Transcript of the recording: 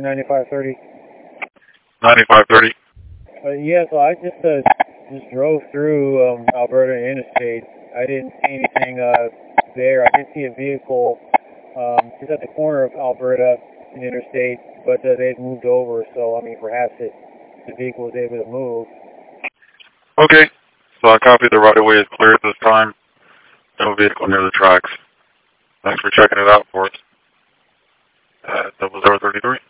9530. 9530. Yeah, so I just drove through Alberta Interstate. I didn't see anything there. I did see a vehicle just at the corner of Alberta and Interstate, but they'd moved over, so I mean, perhaps the vehicle was able to move. Okay. So I copied the right of way is clear at this time. No vehicle near the tracks. Thanks for checking it out for us. 0033.